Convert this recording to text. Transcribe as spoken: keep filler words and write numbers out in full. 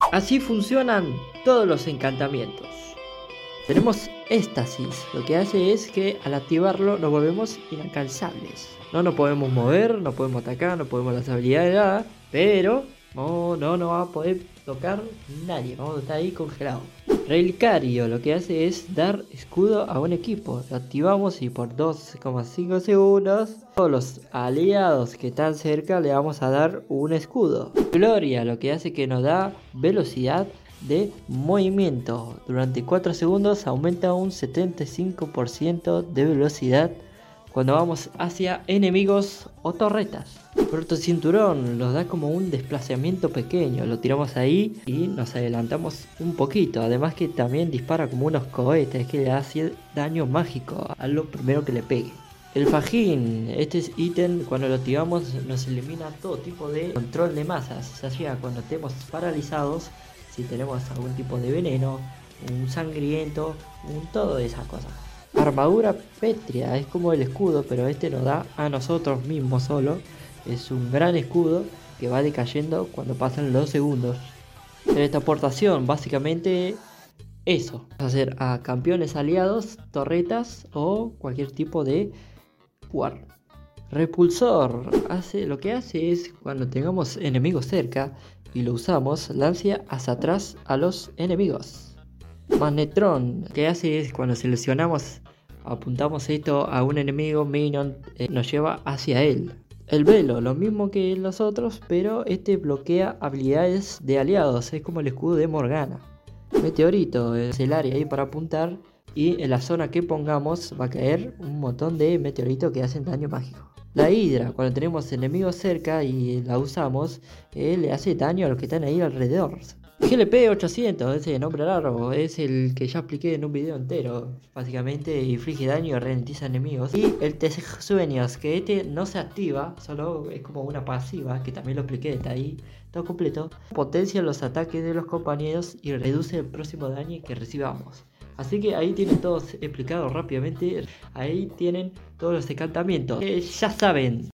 Así funcionan todos los encantamientos. Tenemos éxtasis, lo que hace es que al activarlo nos volvemos inalcanzables. No nos podemos mover, no podemos atacar, no podemos las habilidades de nada, pero no, no nos va a poder tocar nadie, vamos a estar ahí congelados. Relicario, lo que hace es dar escudo a un equipo. Lo activamos y por dos coma cinco segundos todos los aliados que están cerca le vamos a dar un escudo. Gloria, lo que hace que nos da velocidad de movimiento. Durante cuatro segundos aumenta un setenta y cinco por ciento de velocidad cuando vamos hacia enemigos o torretas. Protocinturón nos da como un desplazamiento pequeño, lo tiramos ahí y nos adelantamos un poquito. Además que también dispara como unos cohetes que le hace daño mágico a lo primero que le pegue. El fajín, este ítem cuando lo activamos nos elimina todo tipo de control de masas, ya sea cuando estemos paralizados, si tenemos algún tipo de veneno, un sangriento, un todo de esas cosas. Armadura pétrea, es como el escudo, pero este nos da a nosotros mismos solo. Es un gran escudo que va decayendo cuando pasan los segundos. Teleportación, básicamente eso. Hacer a campeones aliados, torretas o cualquier tipo de jugar. Repulsor, hace, lo que hace es cuando tengamos enemigos cerca y lo usamos, lancia hacia atrás a los enemigos. Magnetron, lo que hace es cuando seleccionamos, apuntamos esto a un enemigo, minion, eh, nos lleva hacia él. El velo, lo mismo que los otros, pero este bloquea habilidades de aliados, es como el escudo de Morgana. Meteorito, es el área ahí para apuntar y en la zona que pongamos va a caer un montón de meteoritos que hacen daño mágico. La hidra, cuando tenemos enemigos cerca y la usamos, eh, le hace daño a los que están ahí alrededor. G L P ochocientos, ese nombre raro, es el que ya expliqué en un video entero. Básicamente inflige daño y ralentiza enemigos. Y el Sueños, que este no se activa, solo es como una pasiva, que también lo expliqué, está ahí todo completo. Potencia los ataques de los compañeros y reduce el próximo daño que recibamos. Así que ahí tienen todos explicados rápidamente. Ahí tienen todos los encantamientos. Eh, ya saben.